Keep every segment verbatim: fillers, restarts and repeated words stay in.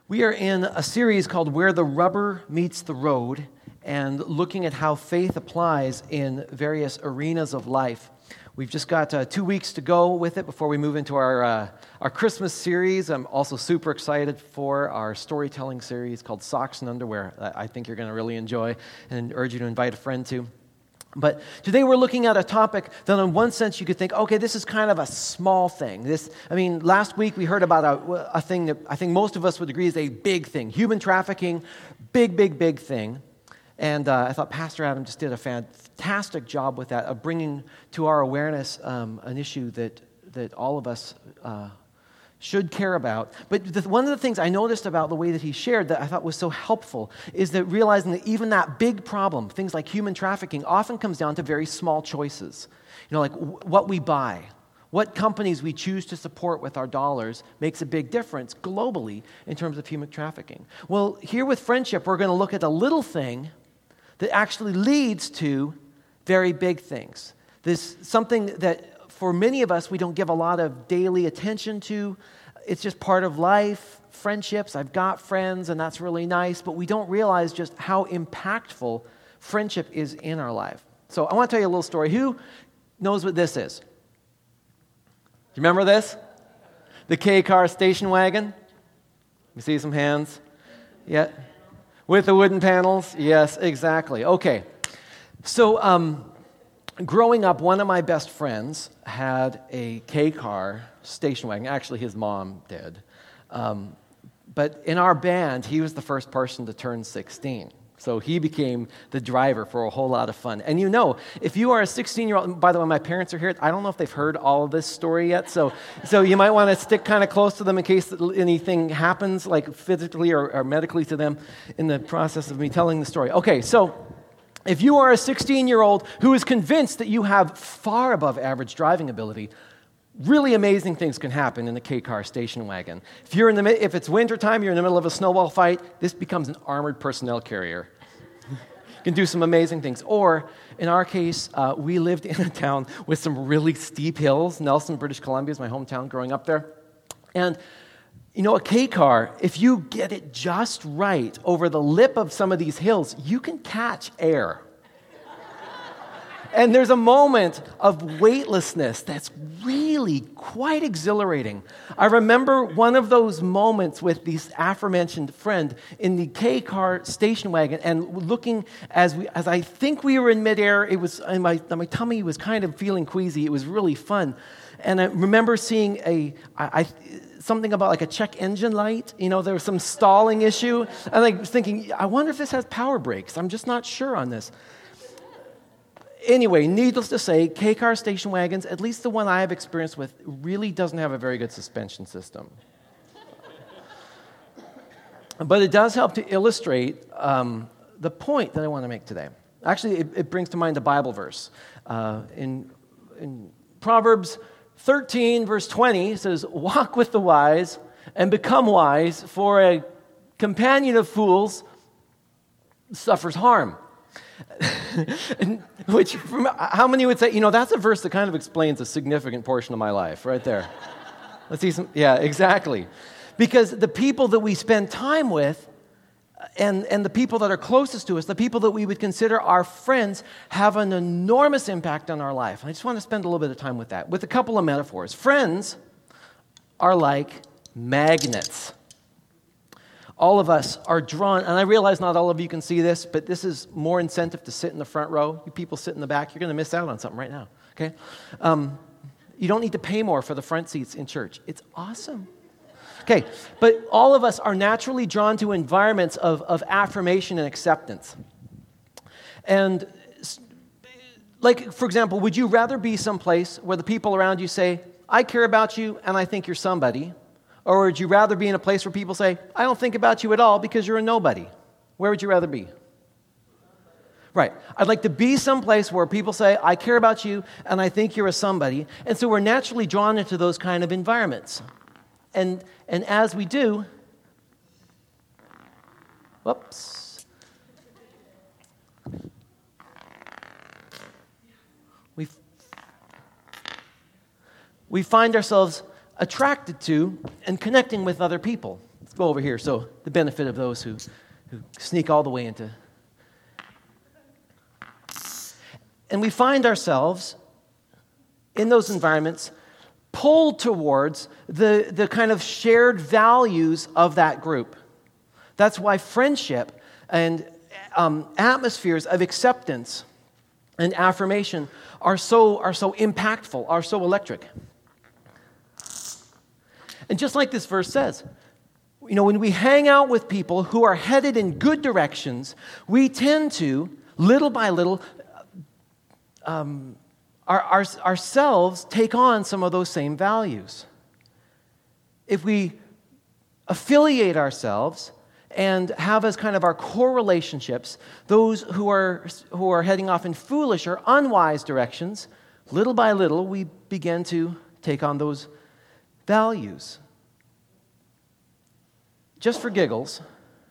We are in a series called Where the Rubber Meets the Road, and looking at how faith applies in various arenas of life. We've just got uh, two weeks to go with it before we move into our uh, our Christmas series. I'm also super excited for our storytelling series called Socks and Underwear. I think you're going to really enjoy, and urge you to invite a friend to. But today we're looking at a topic that in one sense you could think, okay, this is kind of a small thing. This, I mean, last week we heard about a, a thing that I think most of us would agree is a big thing. Human trafficking, big, big, big thing. And uh, I thought Pastor Adam just did a fantastic job with that, of bringing to our awareness um, an issue that, that all of us uh, should care about. But the, one of the things I noticed about the way that he shared that I thought was so helpful is that realizing that even that big problem, things like human trafficking, often comes down to very small choices. You know, like w- what we buy, what companies we choose to support with our dollars makes a big difference globally in terms of human trafficking. Well, here with Friendship, we're going to look at a little thing that actually leads to very big things. This something that for many of us, we don't give a lot of daily attention to. It's just part of life, friendships. I've got friends, and that's really nice, but we don't realize just how impactful friendship is in our life. So I want to tell you a little story. Who knows what this is? Do you remember this? The K-car station wagon? You see some hands? Yeah. With the wooden panels? Yes, exactly. Okay. So, um... growing up, one of my best friends had a K-car station wagon. Actually, his mom did. Um, but in our band, he was the first person to turn sixteen. So he became the driver for a whole lot of fun. And you know, if you are a sixteen-year-old, by the way, my parents are here. I don't know if they've heard all of this story yet, so so you might want to stick kind of close to them in case anything happens, like physically or, or medically to them in the process of me telling the story. Okay, so if you are a sixteen-year-old who is convinced that you have far above average driving ability, really amazing things can happen in the K-car station wagon. If you're in the if it's wintertime, you're in the middle of a snowball fight, this becomes an armored personnel carrier. You can do some amazing things. Or, in our case, uh, we lived in a town with some really steep hills. Nelson, British Columbia is my hometown growing up there. And you know, a K-car, if you get it just right over the lip of some of these hills, you can catch air. And there's a moment of weightlessness that's really quite exhilarating. I remember one of those moments with this aforementioned friend in the K-car station wagon, and looking as we, as I think we were in midair, it was and my my tummy was kind of feeling queasy. It was really fun, and I remember seeing a I. I something about like a check engine light. You know, there was some stalling issue. And I was thinking, I wonder if this has power brakes. I'm just not sure on this. Anyway, needless to say, K-car station wagons, at least the one I have experience with, really doesn't have a very good suspension system. But it does help to illustrate um, the point that I want to make today. Actually, it, it brings to mind a Bible verse. Uh, in, in Proverbs thirteen, verse twenty, says, "Walk with the wise and become wise, for a companion of fools suffers harm." Which, from, how many would say, you know, that's a verse that kind of explains a significant portion of my life, right there. Let's see some, yeah, exactly. Because the people that we spend time with, and, and the people that are closest to us, the people that we would consider our friends, have an enormous impact on our life. And I just want to spend a little bit of time with that, with a couple of metaphors. Friends are like magnets. All of us are drawn, and I realize not all of you can see this, but this is more incentive to sit in the front row. You people sit in the back, you're going to miss out on something right now, okay? Um, you don't need to pay more for the front seats in church. It's awesome. Okay, but all of us are naturally drawn to environments of, of affirmation and acceptance. And like, for example, would you rather be someplace where the people around you say, "I care about you and I think you're somebody," or would you rather be in a place where people say, "I don't think about you at all because you're a nobody"? Where would you rather be? Right. I'd like to be someplace where people say, "I care about you and I think you're a somebody." And so we're naturally drawn into those kind of environments. And and as we do, whoops, we we find ourselves attracted to and connecting with other people. It's go over here. So the benefit of those who, who sneak all the way into. And we find ourselves in those environments pulled towards the, the kind of shared values of that group. That's why friendship and um, atmospheres of acceptance and affirmation are so, are so impactful, are so electric. And just like this verse says, you know, when we hang out with people who are headed in good directions, we tend to, little by little, um, our, our, ourselves take on some of those same values. If we affiliate ourselves and have as kind of our core relationships those who are, who are heading off in foolish or unwise directions, little by little we begin to take on those values. Just for giggles,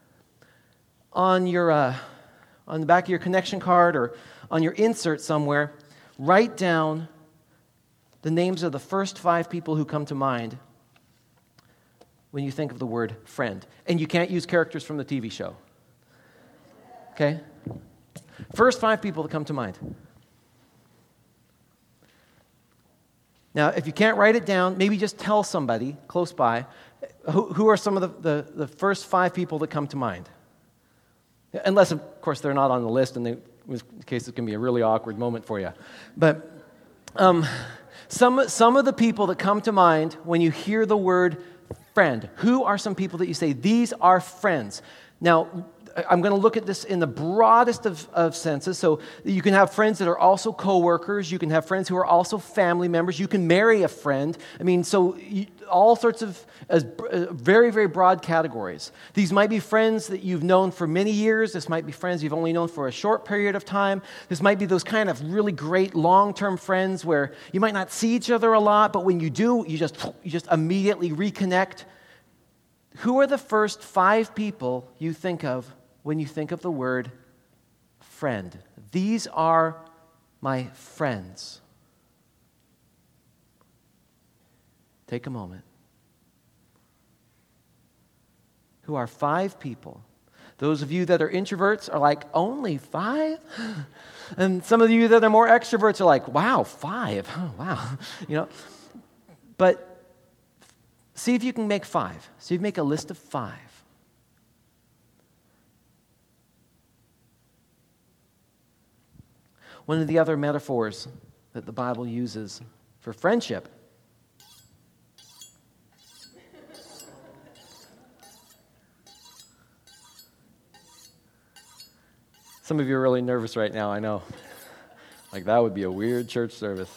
on your uh, on the back of your connection card or on your insert somewhere, write down the names of the first five people who come to mind when you think of the word friend. And you can't use characters from the T V show. Okay? First five people that come to mind. Now, if you can't write it down, maybe just tell somebody close by, who, who are some of the, the, the first five people that come to mind? Unless, of course, they're not on the list, and they, in case it can be a really awkward moment for you. But um, some, some of the people that come to mind when you hear the word friend, who are some people that you say, these are friends? Now, I'm going to look at this in the broadest of, of senses. So you can have friends that are also coworkers. You can have friends who are also family members. You can marry a friend. I mean, so you, all sorts of as, uh, very, very broad categories. These might be friends that you've known for many years. This might be friends you've only known for a short period of time. This might be those kind of really great long-term friends where you might not see each other a lot, but when you do, you just you just immediately reconnect. Who are the first five people you think of when you think of the word friend? These are my friends. Take a moment. Who are five people? Those of you that are introverts are like, only five? And some of you that are more extroverts are like, wow, five. Oh, wow. You know, but see if you can make five. See if you make a list of five. One of the other metaphors that the Bible uses for friendship some of you are really nervous right now, I know. Like, that would be a weird church service.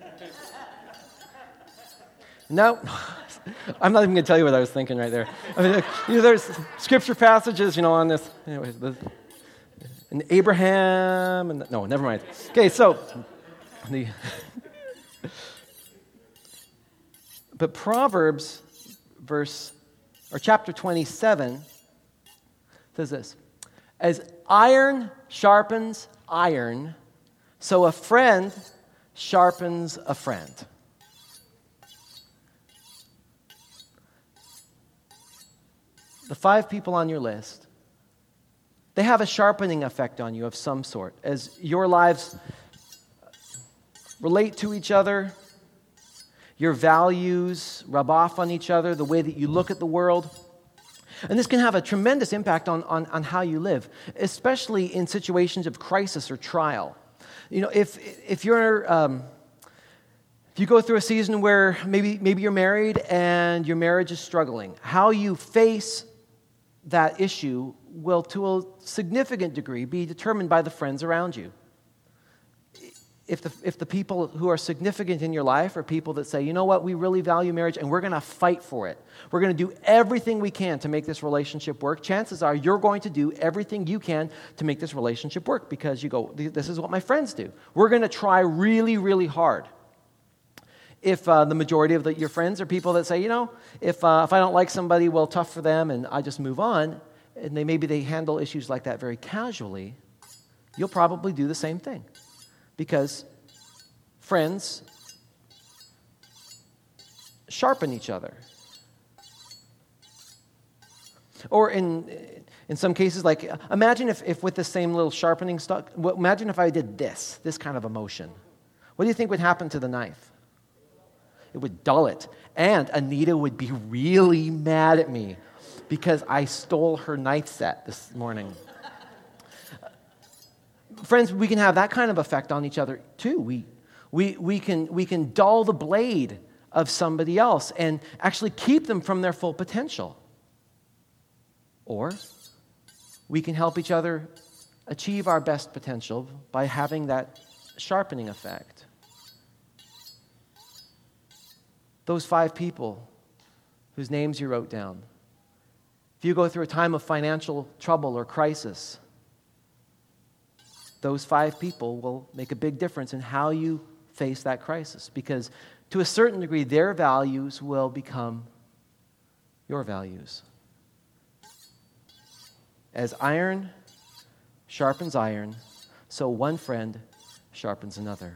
No, I'm not even going to tell you what I was thinking right there. I mean, you know, there's scripture passages, you know, on this. Anyways, the, and Abraham, and no, never mind. Okay, so the but Proverbs, verse or chapter twenty-seven, says this: as iron sharpens iron, so a friend sharpens a friend. The five people on your list, they have a sharpening effect on you of some sort. As your lives relate to each other, your values rub off on each other, the way that you look at the world. And this can have a tremendous impact on, on, on how you live, especially in situations of crisis or trial. You know, if if you're um, if you go through a season where maybe maybe you're married and your marriage is struggling, how you face that issue will, to a significant degree, be determined by the friends around you. If the, if the people who are significant in your life are people that say, you know what, we really value marriage and we're going to fight for it. We're going to do everything we can to make this relationship work. Chances are you're going to do everything you can to make this relationship work because you go, this is what my friends do. We're going to try really, really hard. If uh, the majority of the, your friends are people that say, you know, if uh, if I don't like somebody, well, tough for them, and I just move on, and they maybe they handle issues like that very casually, you'll probably do the same thing. Because friends sharpen each other. Or in in some cases, like, imagine if, if with the same little sharpening stock, imagine if I did this, this kind of a motion. What do you think would happen to the knife? It would dull it. And Anita would be really mad at me because I stole her knife set this morning. Friends, we can have that kind of effect on each other too. We, we, we, can, we can dull the blade of somebody else and actually keep them from their full potential. Or we can help each other achieve our best potential by having that sharpening effect. Those five people whose names you wrote down, if you go through a time of financial trouble or crisis, those five people will make a big difference in how you face that crisis, because to a certain degree, their values will become your values. As iron sharpens iron, so one friend sharpens another.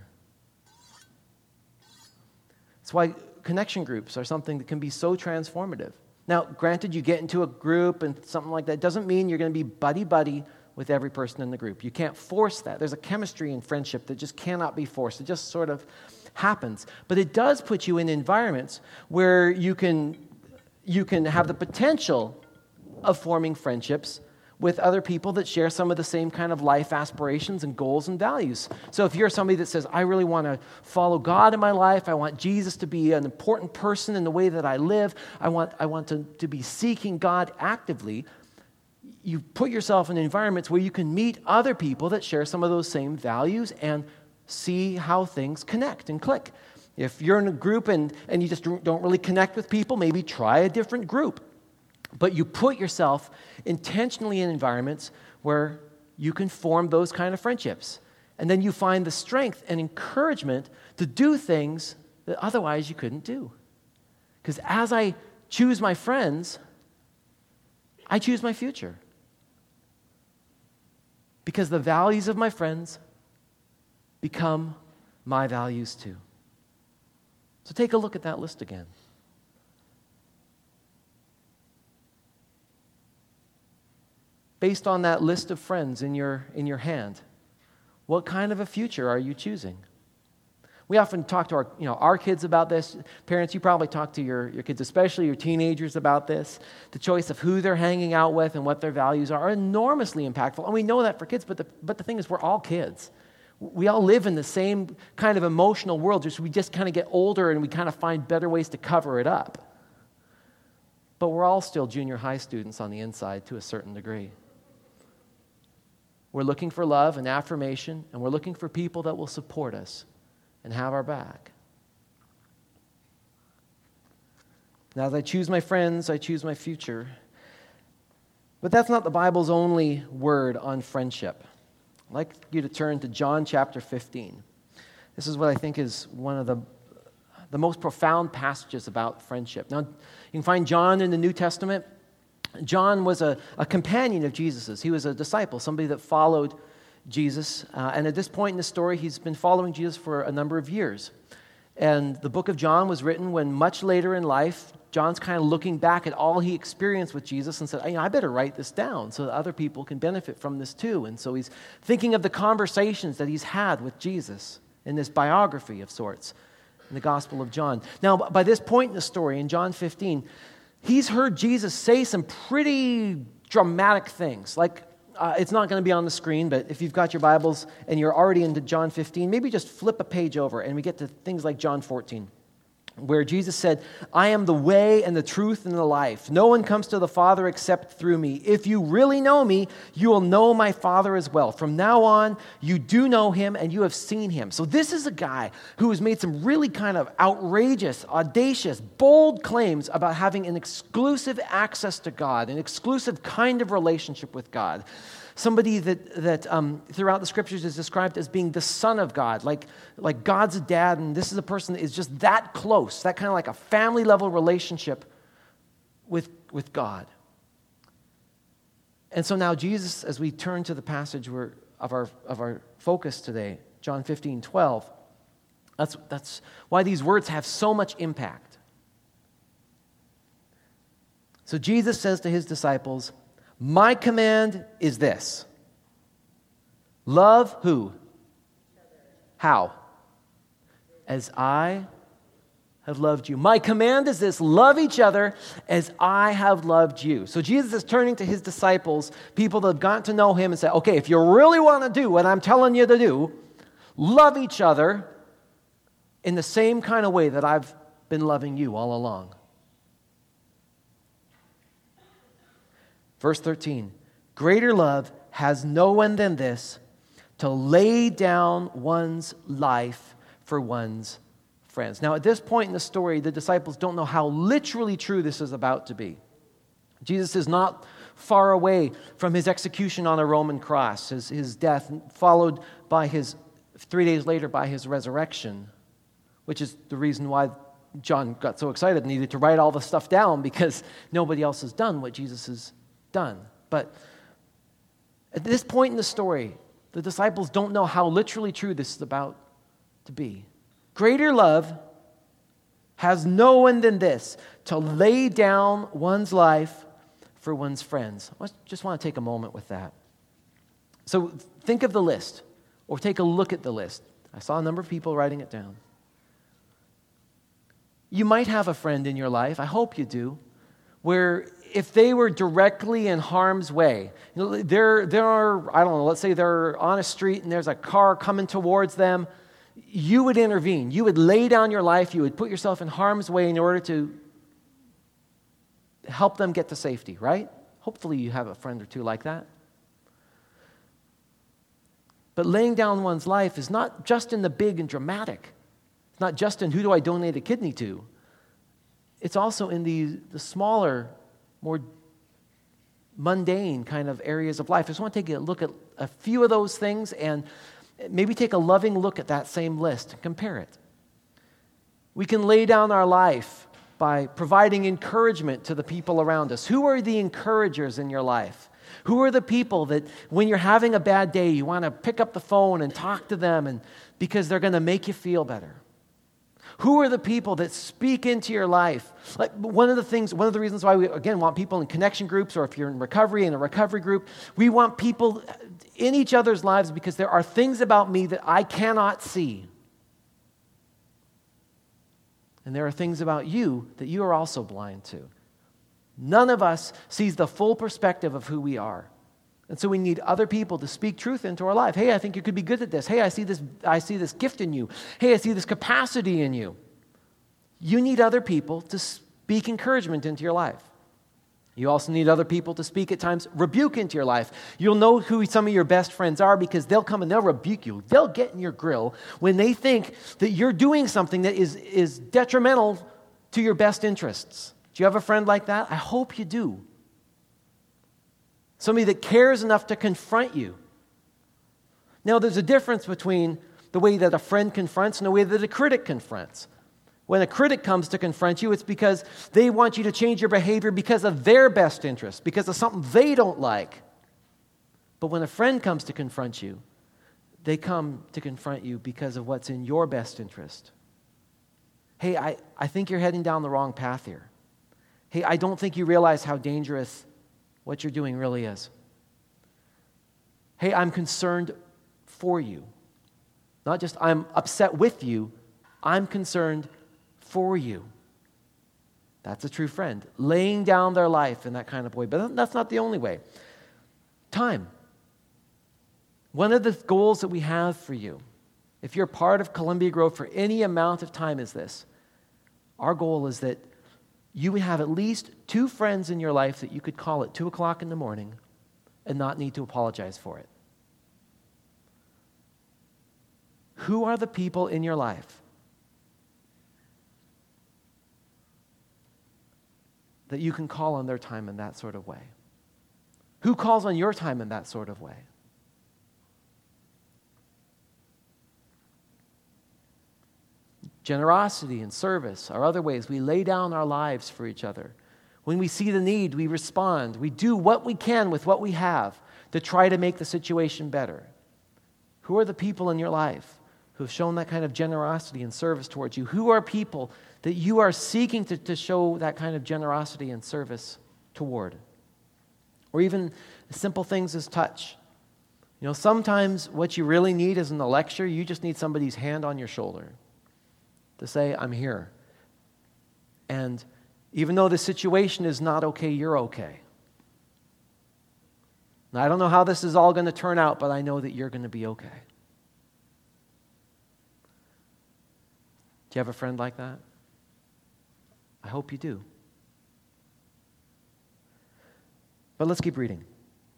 That's why connection groups are something that can be so transformative. Now, granted, you get into a group and something like that doesn't mean you're going to be buddy-buddy with every person in the group. You can't force that. There's a chemistry in friendship that just cannot be forced. It just sort of happens. But it does put you in environments where you can, you can have the potential of forming friendships with other people that share some of the same kind of life aspirations and goals and values. So if you're somebody that says, I really want to follow God in my life, I want Jesus to be an important person in the way that I live, I want, I want to, to be seeking God actively, you put yourself in environments where you can meet other people that share some of those same values and see how things connect and click. If you're in a group and, and you just don't really connect with people, maybe try a different group. But you put yourself intentionally in environments where you can form those kind of friendships. And then you find the strength and encouragement to do things that otherwise you couldn't do. Because as I choose my friends, I choose my future. Because the values of my friends become my values too. So take a look at that list again. Based on that list of friends in your, in your hand, what kind of a future are you choosing? We often talk to our, you know, our kids about this. Parents, you probably talk to your, your kids, especially your teenagers, about this. The choice of who they're hanging out with and what their values are are enormously impactful. And we know that for kids, but the, but the thing is, we're all kids. We all live in the same kind of emotional world, just we just kind of get older and we kind of find better ways to cover it up. But we're all still junior high students on the inside to a certain degree. We're looking for love and affirmation, and we're looking for people that will support us and have our back. Now, as I choose my friends, I choose my future. But that's not the Bible's only word on friendship. I'd like you to turn to John chapter fifteen. This is what I think is one of the, the most profound passages about friendship. Now, you can find John in the New Testament. John was a, a companion of Jesus's. He was a disciple, somebody that followed Jesus. Uh, and at this point in the story, he's been following Jesus for a number of years. And the book of John was written when much later in life, John's kind of looking back at all he experienced with Jesus and said, hey, I better write this down so that other people can benefit from this too. And so he's thinking of the conversations that he's had with Jesus in this biography of sorts in the Gospel of John. Now, by this point in the story, in John fifteen, he's heard Jesus say some pretty dramatic things. Like, uh, it's not going to be on the screen, but if you've got your Bibles and you're already into John fifteen, maybe just flip a page over and we get to things like John fourteen, where Jesus said, I am the way and the truth and the life. No one comes to the Father except through me. If you really know me, you will know my Father as well. From now on, you do know him and you have seen him. So this is a guy who has made some really kind of outrageous, audacious, bold claims about having an exclusive access to God, an exclusive kind of relationship with God. Somebody that, that um, throughout the Scriptures is described as being the Son of God, like, like God's dad, and this is a person that is just that close, that kind of like a family-level relationship with, with God. And so now Jesus, as we turn to the passage where, of, our, of our focus today, John fifteen twelve, that's, that's why these words have so much impact. So Jesus says to his disciples, my command is this. Love who? How? As I have loved you. My command is this, love each other as I have loved you. So Jesus is turning to his disciples, people that have gotten to know him, and say, okay, if you really want to do what I'm telling you to do, love each other in the same kind of way that I've been loving you all along. Verse thirteen, greater love has no one than this, to lay down one's life for one's friends. Now, at this point in the story, the disciples don't know how literally true this is about to be. Jesus is not far away from his execution on a Roman cross, his, his death, followed by his, three days later, by his resurrection, which is the reason why John got so excited and needed to write all the stuff down, because nobody else has done what Jesus has done. But at this point in the story, the disciples don't know how literally true this is about to be. Greater love has no one than this, to lay down one's life for one's friends. I just want to take a moment with that. So think of the list, or take a look at the list. I saw a number of people writing it down. You might have a friend in your life, I hope you do, where if they were directly in harm's way, you know, there, there are, I don't know, let's say they're on a street and there's a car coming towards them, you would intervene. You would lay down your life. You would put yourself in harm's way in order to help them get to safety, right? Hopefully you have a friend or two like that. But laying down one's life is not just in the big and dramatic. It's not just in who do I donate a kidney to. It's also in the, the smaller, more mundane kind of areas of life. I just want to take a look at a few of those things and maybe take a loving look at that same list and compare it. We can lay down our life by providing encouragement to the people around us. Who are the encouragers in your life? Who are the people that when you're having a bad day, you want to pick up the phone and talk to them and because they're going to make you feel better? Who are the people that speak into your life? Like one of the things, one of the reasons why we, again, want people in connection groups, or if you're in recovery, in a recovery group, we want people in each other's lives because there are things about me that I cannot see. And there are things about you that you are also blind to. None of us sees the full perspective of who we are. And so we need other people to speak truth into our life. Hey, I think you could be good at this. Hey, I see this, I see this gift in you. Hey, I see this capacity in you. You need other people to speak encouragement into your life. You also need other people to speak at times rebuke into your life. You'll know who some of your best friends are because they'll come and they'll rebuke you. They'll get in your grill when they think that you're doing something that is, is detrimental to your best interests. Do you have a friend like that? I hope you do. Somebody that cares enough to confront you. Now, there's a difference between the way that a friend confronts and the way that a critic confronts. When a critic comes to confront you, it's because they want you to change your behavior because of their best interest, because of something they don't like. But when a friend comes to confront you, they come to confront you because of what's in your best interest. Hey, I, I think you're heading down the wrong path here. Hey, I don't think you realize how dangerous what you're doing really is. Hey, I'm concerned for you. Not just I'm upset with you, I'm concerned for you. That's a true friend. Laying down their life in that kind of way. But that's not the only way. Time. One of the goals that we have for you, if you're part of Columbia Grove for any amount of time, is this. Our goal is that you would have at least two friends in your life that you could call at two o'clock in the morning and not need to apologize for it. Who are the people in your life that you can call on their time in that sort of way? Who calls on your time in that sort of way? Generosity and service are other ways we lay down our lives for each other. When we see the need, we respond. We do what we can with what we have to try to make the situation better. Who are the people in your life who have shown that kind of generosity and service towards you? Who are people that you are seeking to, to show that kind of generosity and service toward. Or even simple things as touch. You know, sometimes what you really need isn't a lecture. You just need somebody's hand on your shoulder to say, I'm here. And even though the situation is not okay, you're okay. Now, I don't know how this is all going to turn out, but I know that you're going to be okay. Do you have a friend like that? I hope you do. But let's keep reading.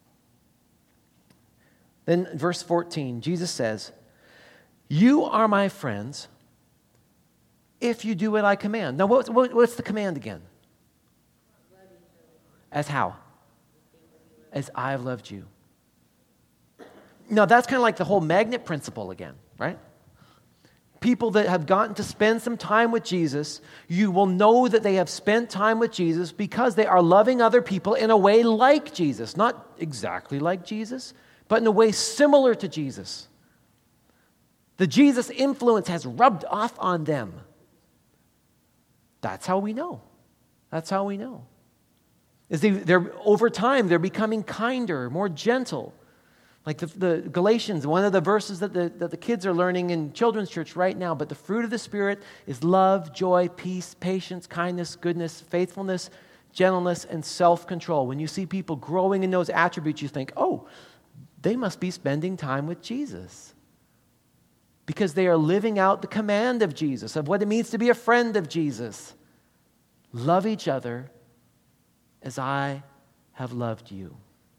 Then verse fourteen, Jesus says, you are my friends if you do what I command. Now, what, what, what's the command again? As how? As I've loved you. Now, that's kind of like the whole magnet principle again, right? People that have gotten to spend some time with Jesus, you will know that they have spent time with Jesus because they are loving other people in a way like Jesus. Not exactly like Jesus, but in a way similar to Jesus. The Jesus influence has rubbed off on them. That's how we know. That's how we know. Is they, they're over time, they're becoming kinder, more gentle. Like the, the Galatians, one of the verses that the, that the kids are learning in children's church right now, but the fruit of the Spirit is love, joy, peace, patience, kindness, goodness, faithfulness, gentleness, and self-control. When you see people growing in those attributes, you think, oh, they must be spending time with Jesus. Because they are living out the command of Jesus, of what it means to be a friend of Jesus. Love each other as I have loved you.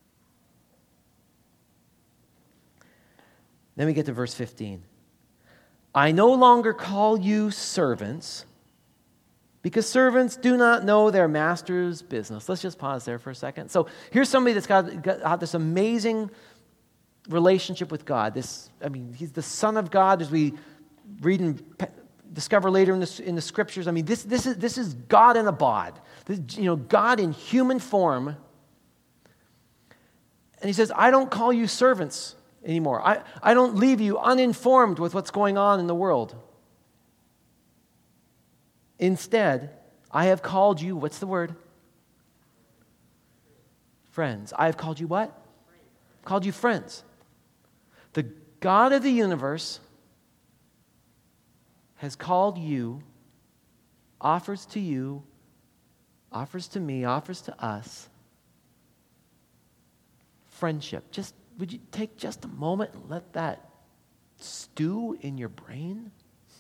Then we get to verse fifteen. I no longer call you servants, because servants do not know their master's business. Let's just pause there for a second. So here's somebody that's got, got this amazing relationship with God. This, I mean, he's the Son of God, as we read and discover later in the, in the Scriptures. I mean, this, this is this is God in a bod. This, you know, God in human form. And he says, I don't call you servants anymore. I, I don't leave you uninformed with what's going on in the world. Instead, I have called you, what's the word? Friends. I have called you what? Called you friends. The God of the universe has called you, offers to you, offers to me, offers to us friendship. Just would you take just a moment and let that stew in your brain?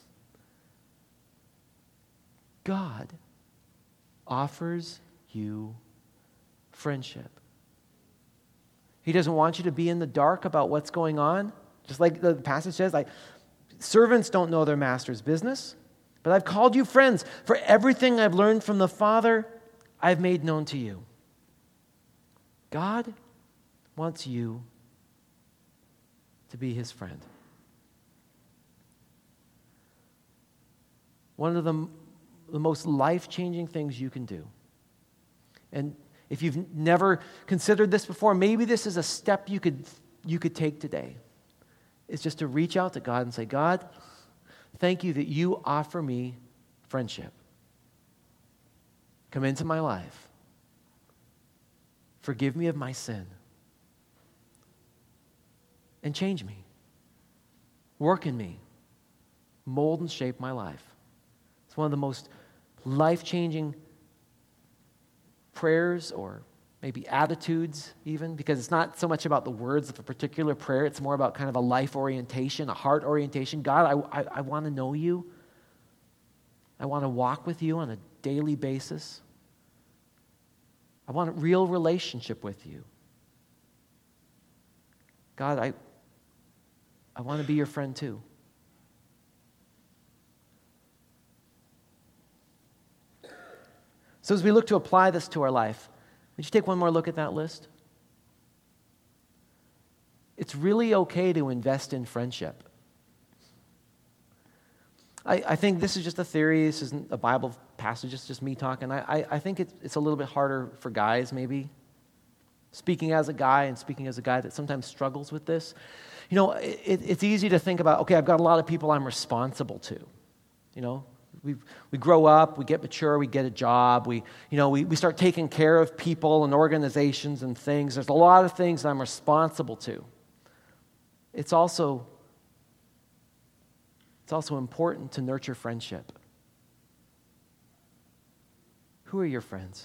God offers you friendship. He doesn't want you to be in the dark about what's going on. Just like the passage says, like, servants don't know their master's business, but I've called you friends. For everything I've learned from the Father, I've made known to you. God wants you to be his friend. One of the, the most life-changing things you can do. And if you've never considered this before, maybe this is a step you could you could take today. It's just to reach out to God and say, God, thank you that you offer me friendship. Come into my life. Forgive me of my sin. And change me. Work in me. Mold and shape my life. It's one of the most life-changing prayers, or maybe attitudes even, because it's not so much about the words of a particular prayer. It's more about kind of a life orientation, a heart orientation. God, I, I, I want to know you. I want to walk with you on a daily basis. I want a real relationship with you. God, I, I want to be your friend too. So as we look to apply this to our life, would you take one more look at that list? It's really okay to invest in friendship. I, I think this is just a theory. This isn't a Bible passage. It's just me talking. I, I, I think it's, it's a little bit harder for guys, maybe. Speaking as a guy and speaking as a guy that sometimes struggles with this. You know, it, it's easy to think about, okay, I've got a lot of people I'm responsible to. You know, We we grow up, we get mature, we get a job, we you know we, we start taking care of people and organizations and things. There's a lot of things I'm responsible to. It's also it's also important to nurture friendship. Who are your friends?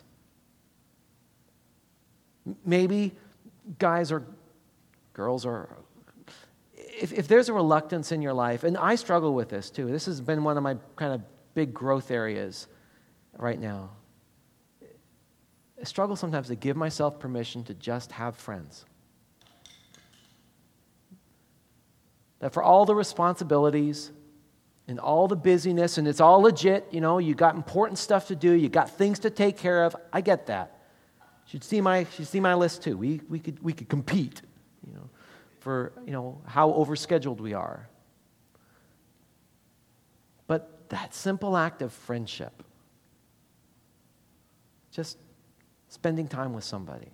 Maybe guys or girls or if, if there's a reluctance in your life, and I struggle with this too. This has been one of my kind of big growth areas right now. I struggle sometimes to give myself permission to just have friends. That for all the responsibilities and all the busyness, and it's all legit, you know, you got important stuff to do, you got things to take care of. I get that. You should see my, you should see my list too. We we could we could compete, you know, for you know how overscheduled we are. But that simple act of friendship, just spending time with somebody,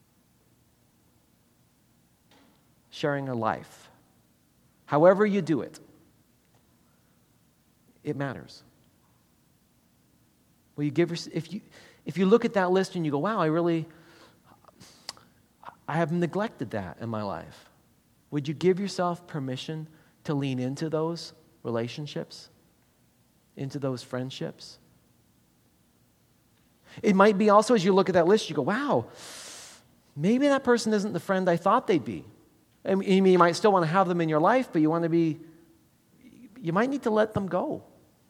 sharing a life, however you do it, it matters. Will you give if you if you look at that list and you go, wow, I really I have neglected that in my life. Would you give yourself permission to lean into those relationships? Into those friendships? It might be also, as you look at that list, you go, wow, maybe that person isn't the friend I thought they'd be. I mean, you might still want to have them in your life, but you want to be, you might need to let them go.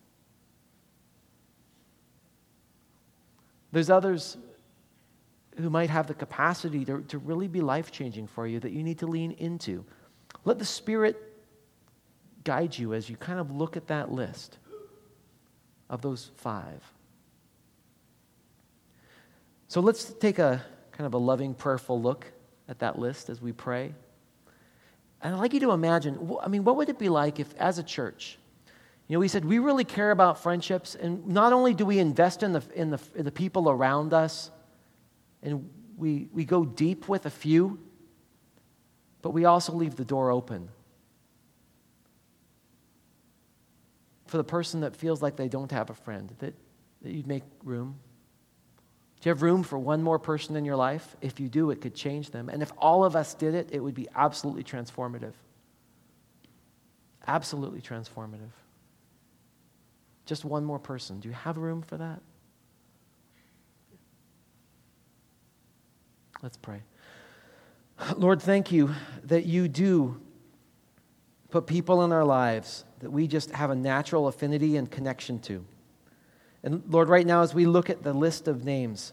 There's others who might have the capacity to, to really be life-changing for you that you need to lean into. Let the Spirit guide you as you kind of look at that list of those five. So let's take a kind of a loving, prayerful look at that list as we pray. And I'd like you to imagine, I mean, what would it be like if, as a church, you know, we said we really care about friendships, and not only do we invest in the in the, in the people around us, and we we go deep with a few, but we also leave the door open for the person that feels like they don't have a friend, that, that you'd make room. Do you have room for one more person in your life? If you do, it could change them. And if all of us did it, it would be absolutely transformative. Absolutely transformative. Just one more person. Do you have room for that? Let's pray. Lord, thank you that you do put people in our lives that we just have a natural affinity and connection to. And Lord, right now as we look at the list of names,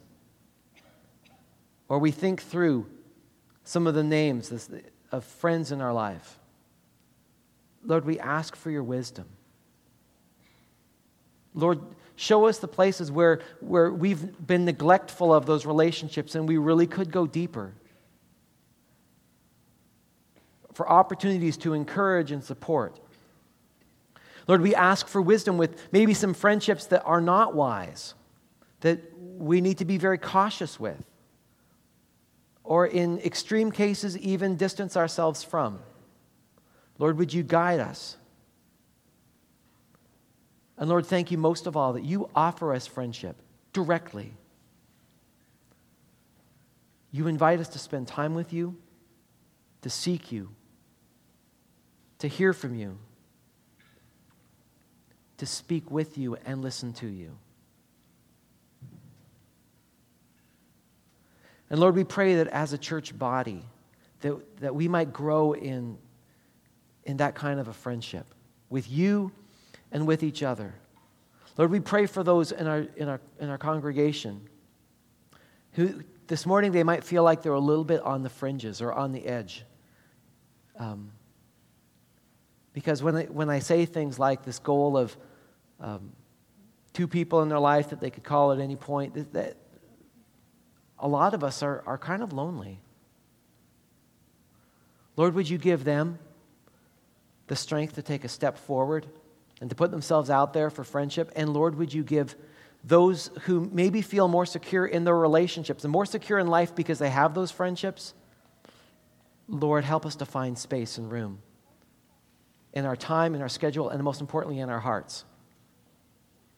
or we think through some of the names of friends in our life, Lord, we ask for your wisdom. Lord, show us the places where, where we've been neglectful of those relationships and we really could go deeper. For opportunities to encourage and support. Lord, we ask for wisdom with maybe some friendships that are not wise, that we need to be very cautious with, or in extreme cases, even distance ourselves from. Lord, would you guide us? And Lord, thank you most of all that you offer us friendship directly. You invite us to spend time with you, to seek you, to hear from you, to speak with you and listen to you. And Lord, we pray that as a church body, that, that we might grow in, in that kind of a friendship with you and with each other. Lord, we pray for those in our in our in our congregation who this morning they might feel like they're a little bit on the fringes or on the edge. Um, because when I, when I say things like this goal of um, two people in their life that they could call at any point, that, that a lot of us are, are kind of lonely. Lord, would you give them the strength to take a step forward and to put themselves out there for friendship? And Lord, would you give those who maybe feel more secure in their relationships and more secure in life because they have those friendships, Lord, help us to find space and room in our time, in our schedule, and most importantly, in our hearts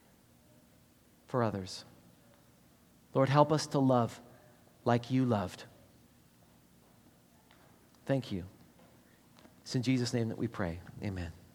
for others. Lord, help us to love like you loved. Thank you. It's in Jesus' name that we pray. Amen.